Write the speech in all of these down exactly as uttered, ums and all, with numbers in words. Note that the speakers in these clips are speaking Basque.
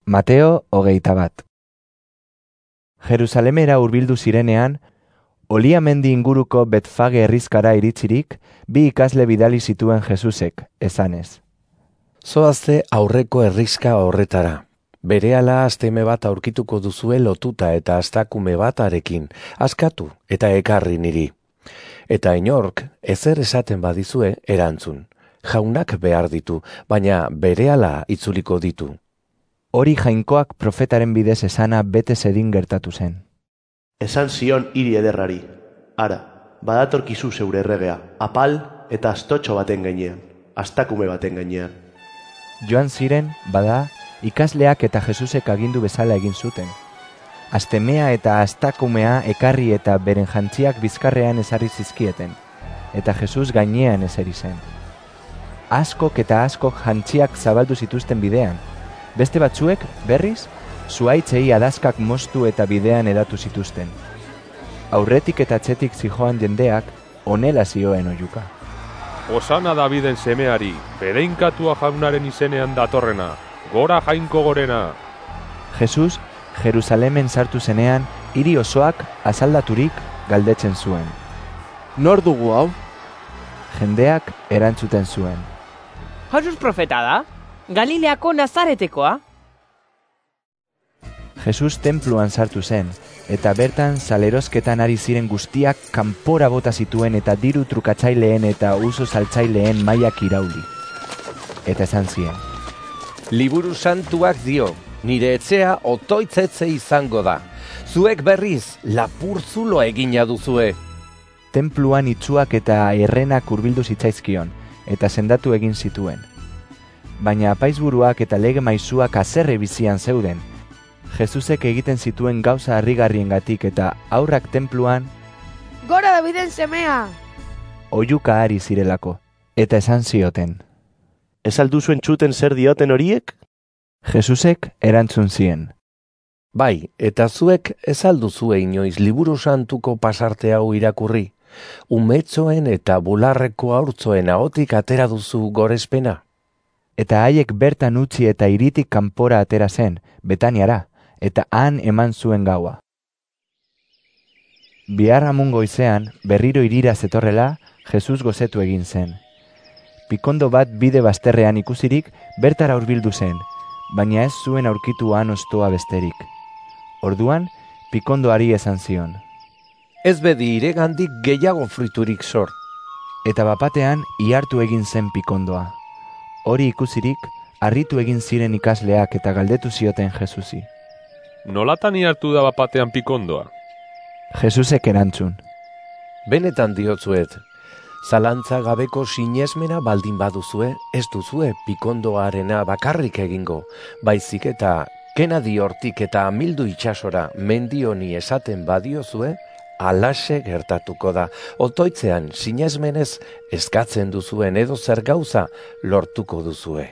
Mateo hogeita bat. Jerusalemera hurbildu zirenean, Olia mendi inguruko Betfage herrizkara iritsirik, bi ikasle bidali zituen Jesusek, esanez. Zoazte aurreko herrizka horretara. Berehala asteme bat aurkituko duzue lotuta eta astakume bat arekin, askatu eta ekarri niri. Eta inork ezer esaten badizue erantzun. Jaunak behar ditu, baina berehala itzuliko ditu. Hori Jainkoak profetaren bidez esana bete zedin gertatu zen. Esan zion hiri ederrari, ara, badatorkizu zeure erregea, apal eta astotxo baten gainean, astakume baten gainean. Joan ziren, bada, ikasleak eta Jesusek agindu bezala egin zuten. Astemea eta astakumea ekarri eta beren jantziak bizkarrean ezarri zizkieten, eta Jesus gainean ezeri zen. Askok eta askok jantziak zabaldu zituzten bidean, beste batzuek, berriz, zuaitzei adazkak moztu eta bidean edatu zituzten. Aurretik eta atzetik zijoan jendeak, honela zioen oihuka. Osana Daviden semeari, bereinkatua jaunaren izenean datorrena, gora Jainko gorena. Jesus, Jerusalemen sartu zenean, hiri osoak azaldaturik galdetzen zuen. Nor dugu hau? Jendeak erantzuten zuen. Jesus profeta da? Galileako Nazaretekoa? Jesus tenpluan sartu zen, eta bertan salerosketan ari ziren guztiak kanpora bota zituen eta diru trukatzaileen eta uso saltzaileen mailak irauli. Eta esan zien. Liburu santuak dio, nire etxea otoitzetze izango da. Zuek berriz lapurzulo egina duzue. Tenpluan itsuak eta errenak hurbildu zitzaizkion, eta sendatu egin zituen. Baina apaizburuak eta lege maizuak haserre bizian zeuden. Jesusek egiten zituen gauza harrigarriengatik eta aurrak tenpluan Gora Daviden semea! oihuka ari zirelako, eta esan zioten. Ez alduzu entzuten zer dioten horiek? Jesusek erantzun zien. Bai, eta zuek ez alduzue inoiz liburu santuko pasarte hau irakurri. Umetxoen eta bularreko haurtzoen ahotik atera duzu gorespena. Eta haiek bertan utzi eta hiritik kanpora atera zen, Betaniara, eta han eman zuen gaua. Biharamun goizean, berriro hirira zetorrela, Jesus gozetu egin zen. Pikondo bat bide bazterrean ikusirik, bertara hurbildu zen, baina ez zuen aurkitu han ostoa besterik. Orduan, pikondoari esan zion. Ez bedi iregandik gehiago friturik sor. Eta bapatean, ihartu egin zen pikondoa. Hori ikusirik, harritu egin ziren ikasleak eta galdetu zioten Jesusi. Nolatan hartu da bapatean pikondoa? Jesusek erantzun. Benetan diotzuet, zalantza gabeko sinesmena baldin baduzue, ez duzue pikondoarena bakarrik egingo, baizik eta kenadi hortik eta amildu itxasora mendioni esaten badiozue, alaxe gertatuko da. Otoitzean sinesmenez eskatzen duzuen edo zer gauza lortuko duzue.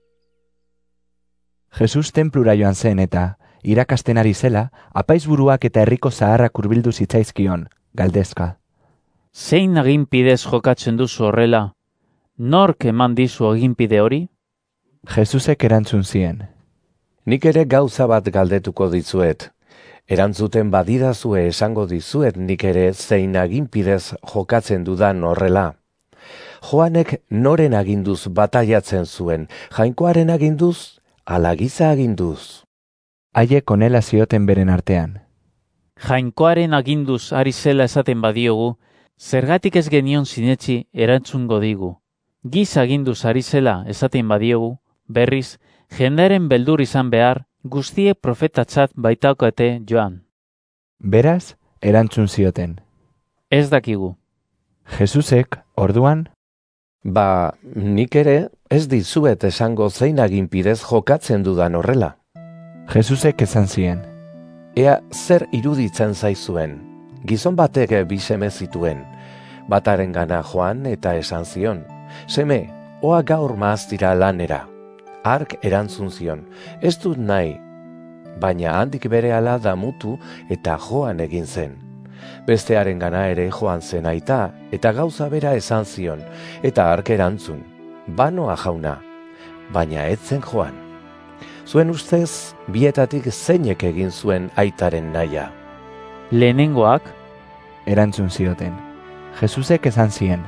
Jesus tenplura joan zen eta, irakasten ari zela, apaizburuak eta herriko zaharrak hurbildu zitzaizkion, galdezka. Zein aginpidez jokatzen duzu horrela? Nork eman dizu aginpide hori? Jesusek erantzun zien. Nik ere gauza bat galdetuko dizuet. Erantzuten badidazue esango dizuet nik ere zein aginpidez jokatzen dudan horrela. Joanek noren aginduz bataiatzen zuen, Jainkoaren aginduz, ala giza aginduz. Haiek honela zioten beren artean. Jainkoaren aginduz ari zela esaten badiogu, zergatik ez genion sinetsi erantzungo digu. Giza aginduz ari zela esaten badiogu, berriz, jendearen beldur izan behar, guztiek profetatzat baitaukate joan. Beraz, erantzun zioten. Ez dakigu. Jesusek, orduan, Ba, nik ere ez dizuet esango zein aginpidez jokatzen dudan horrela. Jesusek esan zien. Ea zer iruditzen zaizuen. Gizon batek bi seme zituen. Bataren gana joan eta esan zion. Seme, oa gaur maaztira lanera. Hark erantzun zion, ez dut nahi, baina handik berehala damutu eta joan egin zen. Bestearen gana ere joan zen aita, eta gauza bera esan zion, eta hark erantzun, banoa jauna, baina ez zen joan. Zuen ustez, bietatik zeinek egin zuen aitaren naia? Lehenengoak, Erantzun zioten. Jesusek esan zien.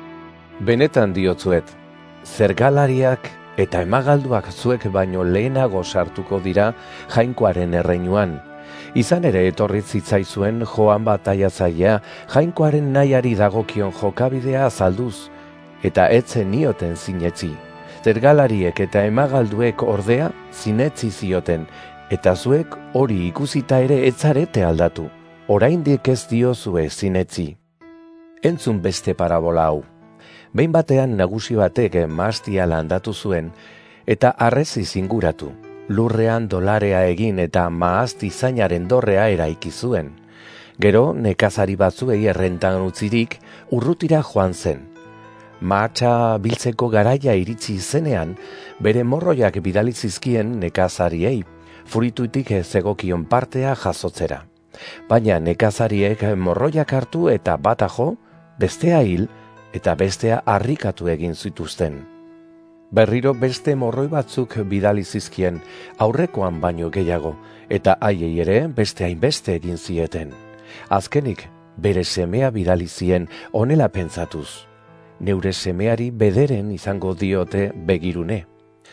Benetan diotzuet, zergalariak eta emagalduak zuek baino lehenago sartuko dira Jainkoaren erreinuan. Izan ere etorri zitzaizuen Joan bataiatzailea Jainkoaren nahiari dagokion jokabidea azalduz, eta etzen nioten sinetzi. Zergalariek eta emagalduek ordea sinetzi zioten, eta zuek hori ikusita ere etzarete aldatu. Oraindik ez diozue sinetzi. Entzun beste parabola hau. Behin batean nagusi batek mahastia landatu zuen, eta harrezi zinguratu. Lurrean dolarea egin eta mahasti zainaren dorrea eraiki zuen. Gero, nekazari batzuei errentan utzirik, urrutira joan zen. Mahatsa biltzeko garaia iritsi zenean, bere morroiak bidali zizkien nekazariei, fruitutik zegokion partea jasotzera. Baina nekazariek morroiak hartu eta bata jo, bestea hil eta bestea harrikatu egin zituzten. Berriro beste morroi batzuk bidali zizkien, aurrekoan baino gehiago, eta haiei ere beste hainbeste egin zieten. Azkenik, bere semea bidali zien honela pentsatuz. Neure semeari bederen izango diote begirune.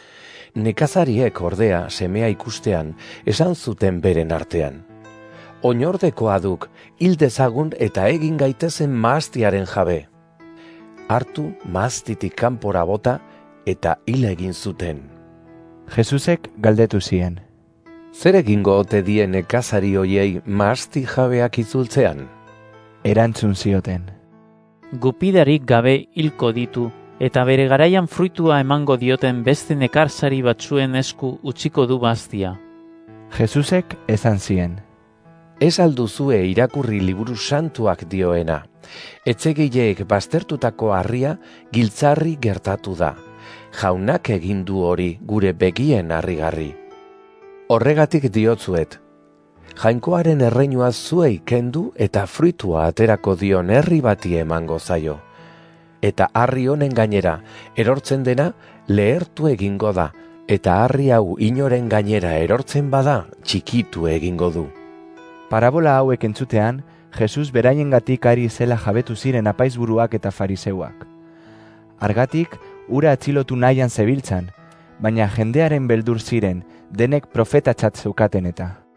Nekazariek ordea semea ikustean esan zuten beren artean. Oinordekoa duk, hil dezagun eta egin gaitezen mahastiaren jabe. Hartu mahastitik kanpora bota eta hil egin zuten. Jesusek galdetu zien. Zer egingo ote die nekazari hoiei mahasti jabeak itzultzean? Erantzun zioten. gupidarik gabe hilko ditu, eta bere garaian fruitua emango dioten beste nekarzari batzuen esku utziko du mahastia. Jesusek esan zien. Ez alduzue irakurri liburu santuak dioena. Etzegileek baztertutako harria giltzarri gertatu da. Jaunak egin du hori gure begien harrigarri. Horregatik diotzuet. Jainkoaren erreinua zuei kendu eta fruitua aterako dion herri bati emango zaio. Eta harri honen gainera, erortzen dena lehertu egingo da, eta harri hau inoren gainera erortzen bada txikitu egingo du. Parabola hauek entzutean, Jesus beraiengatik ari zela jabetu ziren apaizburuak eta fariseuak. Argatik, ura atzilotu nahian zebiltzan, baina jendearen beldur ziren, denek profetatzat zeukaten eta.